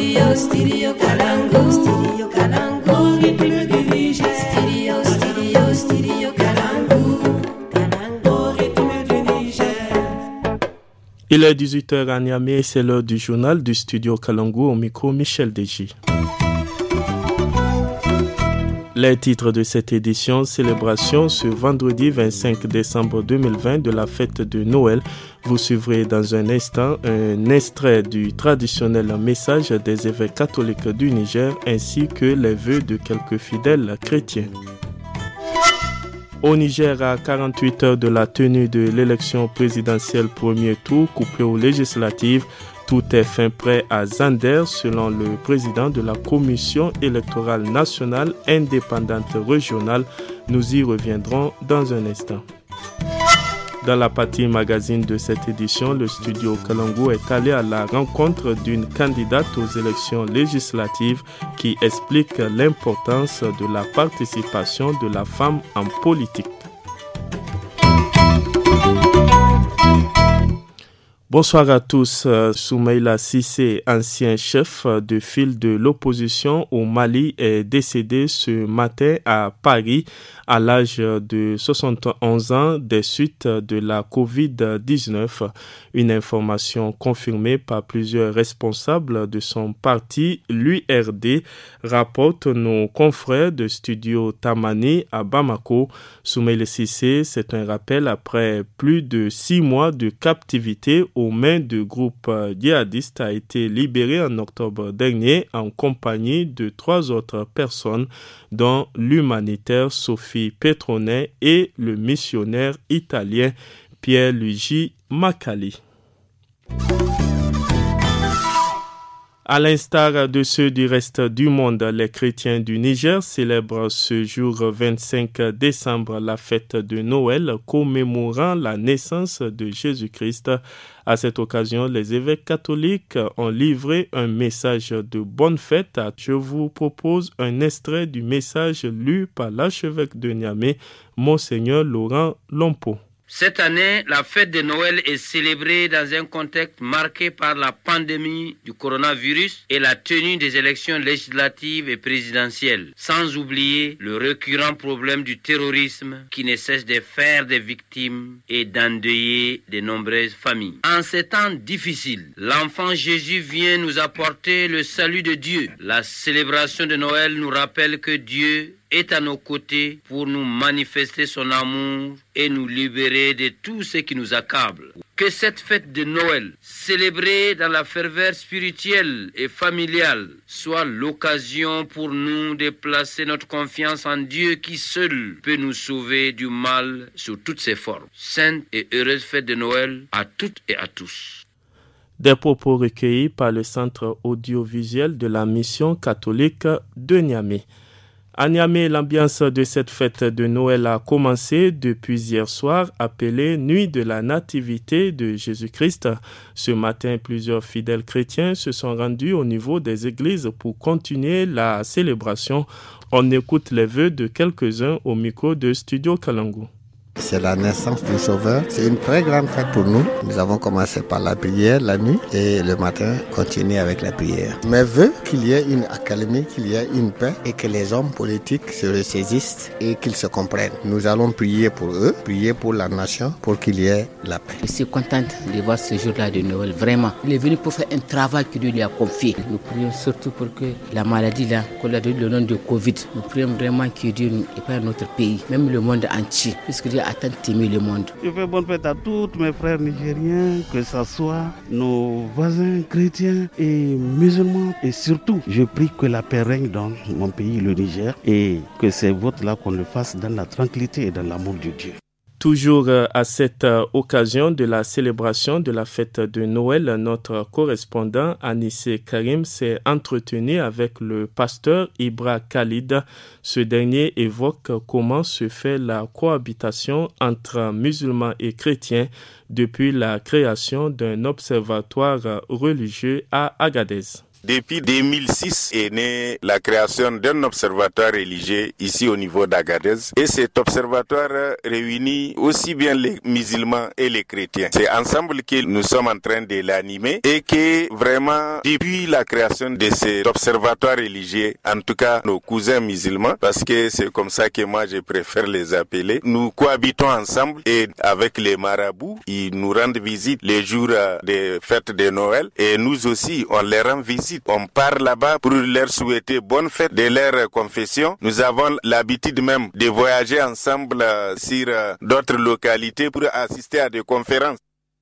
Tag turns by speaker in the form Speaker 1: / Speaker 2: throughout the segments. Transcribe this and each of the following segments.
Speaker 1: Studio Kalangu. Studio Kalangu. Au rythme du Niger. Studio Kalangu. Au rythme du Niger.
Speaker 2: Il est 18h à Niamey, c'est l'heure du journal du Studio Kalangu. Au micro, Michel Deji. Les titres de cette édition, célébration ce vendredi 25 décembre 2020 de la fête de Noël. Vous suivrez dans un instant un extrait du traditionnel message des évêques catholiques du Niger ainsi que les vœux de quelques fidèles chrétiens. Au Niger, à 48 heures de la tenue de l'élection présidentielle premier tour couplée aux législatives, tout est fin prêt à Zander, selon le président de la Commission électorale nationale indépendante régionale. Nous y reviendrons dans un instant. Dans la partie magazine de cette édition, le studio Kalangu est allé à la rencontre d'une candidate aux élections législatives qui explique l'importance de la participation de la femme en politique. Bonsoir à tous. Soumaïla Cissé, ancien chef de file de l'opposition au Mali, est décédé ce matin à Paris à l'âge de 71 ans des suites de la COVID-19. Une information confirmée par plusieurs responsables de son parti, l'URD, rapporte nos confrères de Studio Tamani à Bamako. Soumaïla Cissé, c'est un rappel après plus de 6 mois de captivité aux mains de groupes djihadistes, a été libéré en octobre dernier en compagnie de 3 autres personnes, dont l'humanitaire Sophie Petronet et le missionnaire italien Pierluigi Macali. À l'instar de ceux du reste du monde, les chrétiens du Niger célèbrent ce jour 25 décembre la fête de Noël, commémorant la naissance de Jésus-Christ. À cette occasion, les évêques catholiques ont livré un message de bonne fête. Je vous propose un extrait du message lu par l'archevêque de Niamey, Monseigneur Laurent Lompo.
Speaker 3: Cette année, la fête de Noël est célébrée dans un contexte marqué par la pandémie du coronavirus et la tenue des élections législatives et présidentielles, sans oublier le récurrent problème du terrorisme qui ne cesse de faire des victimes et d'endeuiller de nombreuses familles. En ces temps difficiles, l'enfant Jésus vient nous apporter le salut de Dieu. La célébration de Noël nous rappelle que Dieu est à nos côtés pour nous manifester son amour et nous libérer de tout ce qui nous accable. Que cette fête de Noël, célébrée dans la ferveur spirituelle et familiale, soit l'occasion pour nous de placer notre confiance en Dieu qui seul peut nous sauver du mal sous toutes ses formes. Sainte et heureuse fête de Noël à toutes et à tous.
Speaker 2: Des propos recueillis par le Centre audiovisuel de la Mission catholique de Niamey. À Niamey, l'ambiance de cette fête de Noël a commencé depuis hier soir, appelée Nuit de la Nativité de Jésus-Christ. Ce matin, plusieurs fidèles chrétiens se sont rendus au niveau des églises pour continuer la célébration. On écoute les vœux de quelques-uns au micro de Studio Kalangu.
Speaker 4: C'est la naissance du Sauveur. C'est une très grande fête pour nous. Nous avons commencé par la prière la nuit et le matin, continuer avec la prière. Mes vœux, qu'il y ait une accalmie, qu'il y ait une paix et que les hommes politiques se ressaisissent et qu'ils se comprennent. Nous allons prier pour eux, prier pour la nation, pour qu'il y ait la paix.
Speaker 5: Je suis contente de voir ce jour-là de Noël, vraiment. Il est venu pour faire un travail que Dieu lui a confié. Nous prions surtout pour que la maladie là, qu'on a donné le nom de Covid, nous prions vraiment que Dieu nous épargne notre pays, même le monde entier, puisque Dieu a tant aimé le monde.
Speaker 6: Je fais bonne fête à tous mes frères nigériens, que ce soit nos voisins chrétiens et musulmans. Et surtout, je prie que la paix règne dans mon pays, le Niger, et que ces votes-là, qu'on le fasse dans la tranquillité et dans l'amour de Dieu.
Speaker 2: Toujours à cette occasion de la célébration de la fête de Noël, notre correspondant Anissé Karim s'est entretenu avec le pasteur Ibra Khalid. Ce dernier évoque comment se fait la cohabitation entre musulmans et chrétiens depuis la création d'un observatoire religieux à Agadez.
Speaker 7: Depuis 2006 est née la création d'un observatoire religieux ici au niveau d'Agadez. Et cet observatoire réunit aussi bien les musulmans et les chrétiens. C'est ensemble que nous sommes en train de l'animer et que vraiment, depuis la création de cet observatoire religieux, en tout cas nos cousins musulmans, parce que c'est comme ça que moi je préfère les appeler, nous cohabitons ensemble et avec les marabouts, ils nous rendent visite les jours des fêtes de Noël et nous aussi, on les rend visite. On part là-bas pour leur souhaiter bonne fête de leur confession. Nous avons l'habitude même de voyager ensemble sur d'autres localités pour assister à des conférences.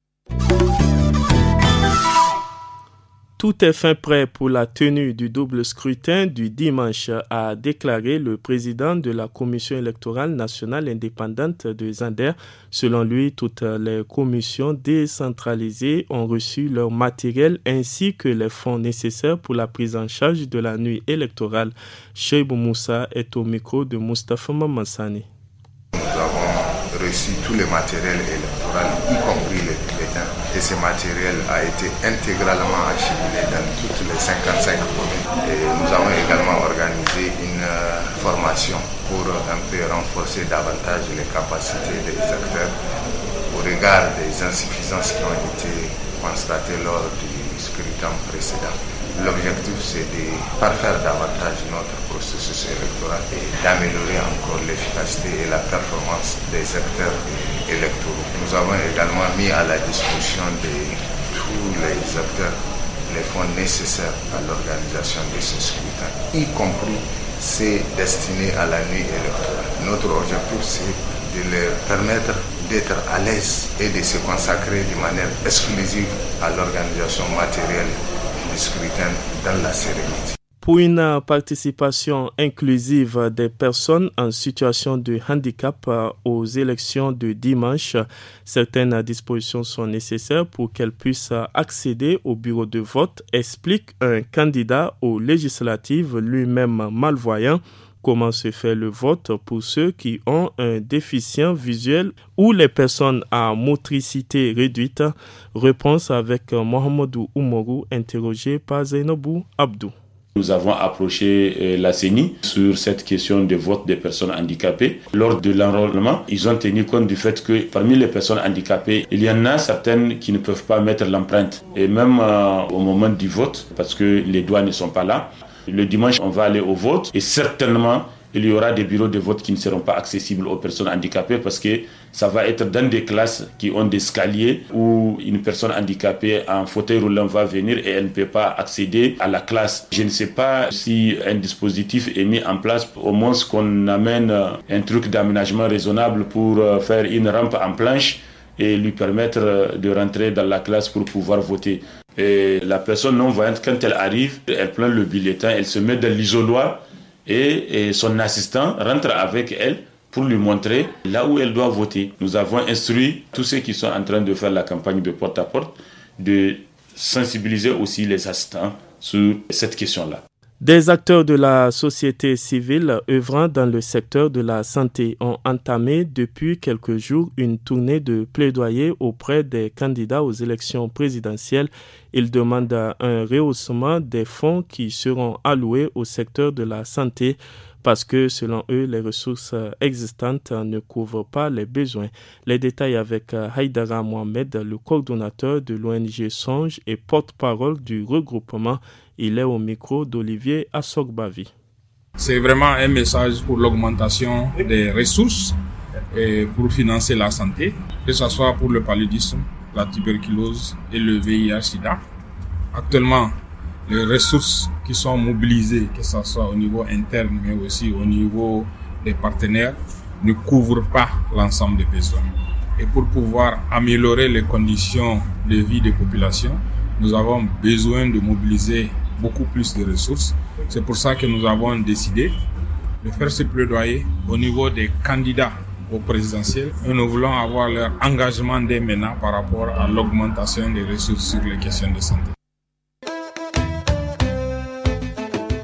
Speaker 2: Tout est fin prêt pour la tenue du double scrutin du dimanche, a déclaré le président de la Commission électorale nationale indépendante de Zander. Selon lui, toutes les commissions décentralisées ont reçu leur matériel ainsi que les fonds nécessaires pour la prise en charge de la nuit électorale. Cheibou Moussa est au micro de Moustapha Mamassani.
Speaker 8: Nous avons reçu tout le matériel électoral, y compris les bulletins. Et ce matériel a été intégralement acheminé dans toutes les 55 communes. Et nous avons également organisé une formation pour un peu renforcer davantage les capacités des acteurs au regard des insuffisances qui ont été constatées lors du scrutin précédent. L'objectif, c'est de parfaire davantage notre processus électoral et d'améliorer encore l'efficacité et la performance des acteurs électoraux. Nous avons également mis à la disposition de tous les acteurs les fonds nécessaires à l'organisation de ce scrutin, y compris ceux destinés à la nuit électorale. Notre objectif, c'est de leur permettre d'être à l'aise et de se consacrer de manière exclusive à l'organisation matérielle du scrutin dans la sérénité.
Speaker 2: Pour une participation inclusive des personnes en situation de handicap aux élections de dimanche, certaines dispositions sont nécessaires pour qu'elles puissent accéder au bureau de vote, explique un candidat aux législatives lui-même malvoyant. Comment se fait le vote pour ceux qui ont un déficient visuel ou les personnes à motricité réduite? Réponse avec Mohamedou Oumarou, interrogé par Zainabou Abdou.
Speaker 9: Nous avons approché la CENI sur cette question de vote des personnes handicapées. Lors de l'enrôlement, ils ont tenu compte du fait que parmi les personnes handicapées, il y en a certaines qui ne peuvent pas mettre l'empreinte. Et même au moment du vote, parce que les doigts ne sont pas là, le dimanche, on va aller au vote et certainement, il y aura des bureaux de vote qui ne seront pas accessibles aux personnes handicapées parce que ça va être dans des classes qui ont des escaliers où une personne handicapée en fauteuil roulant va venir et elle ne peut pas accéder à la classe. Je ne sais pas si un dispositif est mis en place, au moins qu'on amène un truc d'aménagement raisonnable pour faire une rampe en planche et lui permettre de rentrer dans la classe pour pouvoir voter. Et la personne non-voyante, quand elle arrive, elle prend le bulletin, elle se met dans l'isoloir et son assistant rentre avec elle pour lui montrer là où elle doit voter. Nous avons instruit tous ceux qui sont en train de faire la campagne de porte-à-porte de sensibiliser aussi les assistants sur cette question-là.
Speaker 2: Des acteurs de la société civile œuvrant dans le secteur de la santé ont entamé depuis quelques jours une tournée de plaidoyer auprès des candidats aux élections présidentielles. Ils demandent un rehaussement des fonds qui seront alloués au secteur de la santé parce que, selon eux, les ressources existantes ne couvrent pas les besoins. Les détails avec Haïdara Mohamed, le coordonnateur de l'ONG Songe et porte-parole du regroupement. Il est au micro d'Olivier Assogbavi.
Speaker 10: C'est vraiment un message pour l'augmentation des ressources et pour financer la santé, que ce soit pour le paludisme, la tuberculose et le VIH-Sida. Actuellement, les ressources qui sont mobilisées, que ce soit au niveau interne mais aussi au niveau des partenaires, ne couvrent pas l'ensemble des besoins. Et pour pouvoir améliorer les conditions de vie des populations, nous avons besoin de mobiliser beaucoup plus de ressources. C'est pour ça que nous avons décidé de faire ce plaidoyer au niveau des candidats au présidentiel et nous voulons avoir leur engagement dès maintenant par rapport à l'augmentation des ressources sur les questions de santé.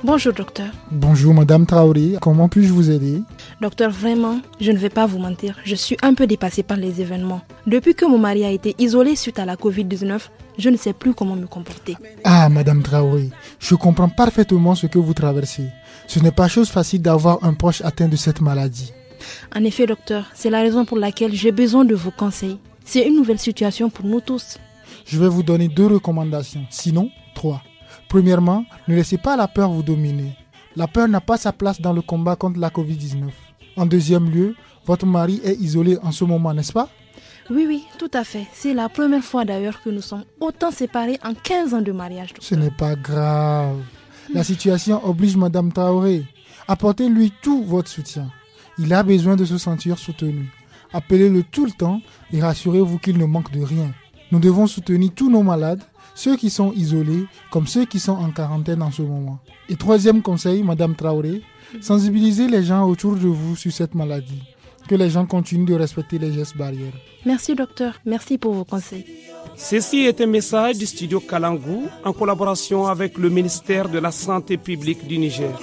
Speaker 11: Bonjour docteur.
Speaker 12: Bonjour Madame Traoré, comment puis-je vous aider?
Speaker 11: Docteur, vraiment, je ne vais pas vous mentir, je suis un peu dépassée par les événements. Depuis que mon mari a été isolé suite à la Covid-19, je ne sais plus comment me comporter.
Speaker 12: Ah Madame Traoré, je comprends parfaitement ce que vous traversez. Ce n'est pas chose facile d'avoir un proche atteint de cette maladie.
Speaker 11: En effet docteur, c'est la raison pour laquelle j'ai besoin de vos conseils. C'est une nouvelle situation pour nous tous.
Speaker 12: Je vais vous donner 2 recommandations, sinon 3. Premièrement, ne laissez pas la peur vous dominer. La peur n'a pas sa place dans le combat contre la Covid-19. En deuxième lieu, votre mari est isolé en ce moment, n'est-ce pas?
Speaker 11: Oui, tout à fait. C'est la première fois d'ailleurs que nous sommes autant séparés en 15 ans de mariage. Docteur.
Speaker 12: Ce n'est pas grave. La situation oblige Madame Traoré. Apportez-lui tout votre soutien. Il a besoin de se sentir soutenu. Appelez-le tout le temps et rassurez-vous qu'il ne manque de rien. Nous devons soutenir tous nos malades, ceux qui sont isolés comme ceux qui sont en quarantaine en ce moment. Et troisième conseil, Madame Traoré, sensibilisez les gens autour de vous sur cette maladie. Que les gens continuent de respecter les gestes barrières.
Speaker 11: Merci docteur, merci pour vos conseils.
Speaker 13: Ceci est un message du studio Kalangu en collaboration avec le ministère de la Santé publique du Niger.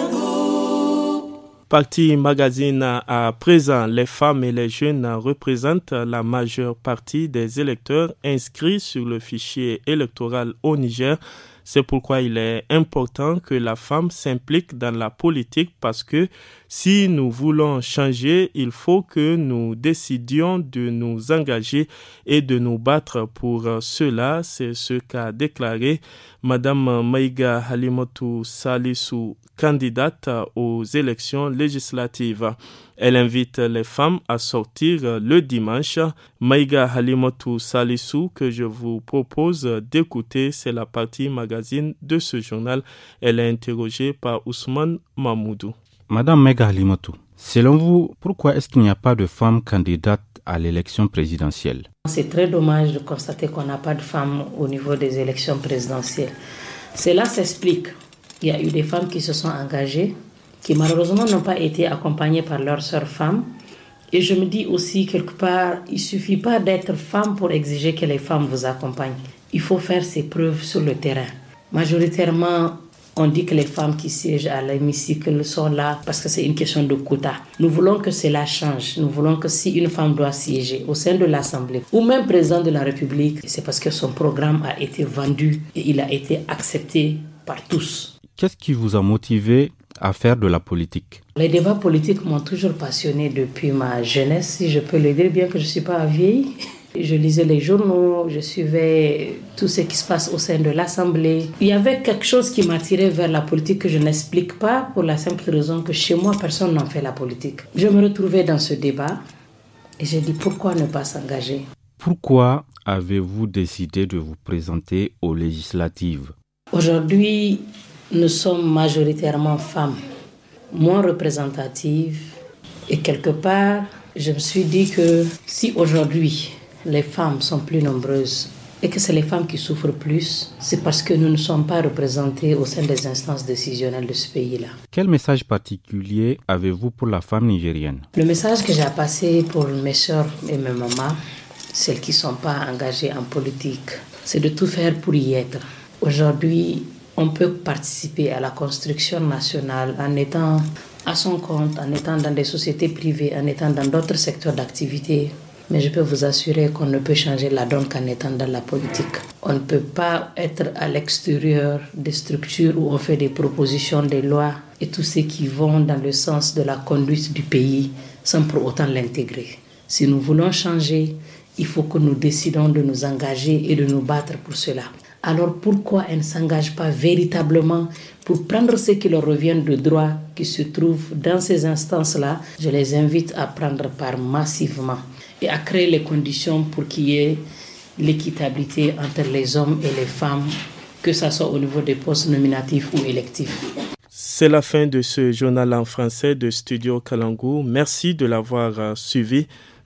Speaker 2: Parti Magazine à présent, les femmes et les jeunes représentent la majeure partie des électeurs inscrits sur le fichier électoral au Niger. C'est pourquoi il est important que la femme s'implique dans la politique parce que si nous voulons changer, il faut que nous décidions de nous engager et de nous battre pour cela. C'est ce qu'a déclaré Madame Maïga Halimotou Salissou, candidate aux élections législatives. Elle invite les femmes à sortir le dimanche. Maïga Halimotou Salissou, que je vous propose d'écouter, c'est la partie magazine de ce journal. Elle est interrogée par Ousmane Mamoudou.
Speaker 14: Madame Maïga Halimotou, selon vous, pourquoi est-ce qu'il n'y a pas de femmes candidates à l'élection présidentielle?
Speaker 15: C'est très dommage de constater qu'on n'a pas de femmes au niveau des élections présidentielles. Cela s'explique. Il y a eu des femmes qui se sont engagées, qui malheureusement n'ont pas été accompagnées par leurs sœurs femmes. Et je me dis aussi, quelque part, il ne suffit pas d'être femme pour exiger que les femmes vous accompagnent. Il faut faire ses preuves sur le terrain. Majoritairement, on dit que les femmes qui siègent à l'hémicycle sont là parce que c'est une question de quota. Nous voulons que cela change. Nous voulons que si une femme doit siéger au sein de l'Assemblée ou même président de la République, c'est parce que son programme a été vendu et il a été accepté par tous.
Speaker 14: Qu'est-ce qui vous a motivé à faire de la politique?
Speaker 15: Les débats politiques m'ont toujours passionné depuis ma jeunesse, si je peux le dire, bien que je ne suis pas vieille. Je lisais les journaux, je suivais tout ce qui se passe au sein de l'Assemblée. Il y avait quelque chose qui m'attirait vers la politique que je n'explique pas pour la simple raison que chez moi, personne n'en fait la politique. Je me retrouvais dans ce débat et j'ai dit pourquoi ne pas s'engager?
Speaker 14: Pourquoi avez-vous décidé de vous présenter aux législatives?
Speaker 15: Aujourd'hui, nous sommes majoritairement femmes, moins représentatives. Et quelque part, je me suis dit que si aujourd'hui les femmes sont plus nombreuses et que c'est les femmes qui souffrent plus, c'est parce que nous ne sommes pas représentées au sein des instances décisionnelles de ce pays-là.
Speaker 14: Quel message particulier avez-vous pour la femme nigérienne?
Speaker 15: Le message que j'ai à passer pour mes soeurs et mes mamans, celles qui ne sont pas engagées en politique, c'est de tout faire pour y être. Aujourd'hui, on peut participer à la construction nationale en étant à son compte, en étant dans des sociétés privées, en étant dans d'autres secteurs d'activité. Mais je peux vous assurer qu'on ne peut changer la donne qu'en étant dans la politique. On ne peut pas être à l'extérieur des structures où on fait des propositions, des lois et tout ce qui vont dans le sens de la conduite du pays sans pour autant l'intégrer. Si nous voulons changer, il faut que nous décidons de nous engager et de nous battre pour cela. Alors pourquoi elles ne s'engagent pas véritablement pour prendre ce qui leur revient de droit qui se trouve dans ces instances-là? Je les invite à prendre part massivement et à créer les conditions pour qu'il y ait l'équitabilité entre les hommes et les femmes, que ce soit au niveau des postes nominatifs ou électifs.
Speaker 2: C'est la fin de ce journal en français de Studio Kalangu. Merci de l'avoir suivi.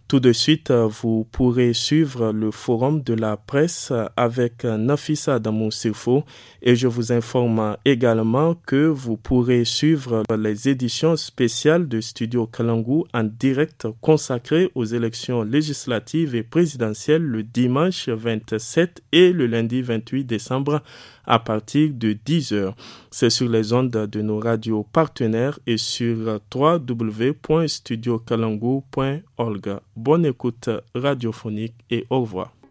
Speaker 2: Tout de suite, vous pourrez suivre le forum de la presse avec Nafissa Adamou Sirfo et je vous informe également que vous pourrez suivre les éditions spéciales de Studio Kalangu en direct consacrées aux élections législatives et présidentielles le dimanche 27 et le lundi 28 décembre à partir de 10h. C'est sur les ondes de nos radios partenaires et sur www.studiokalangu.org. Bonne écoute radiophonique et au revoir.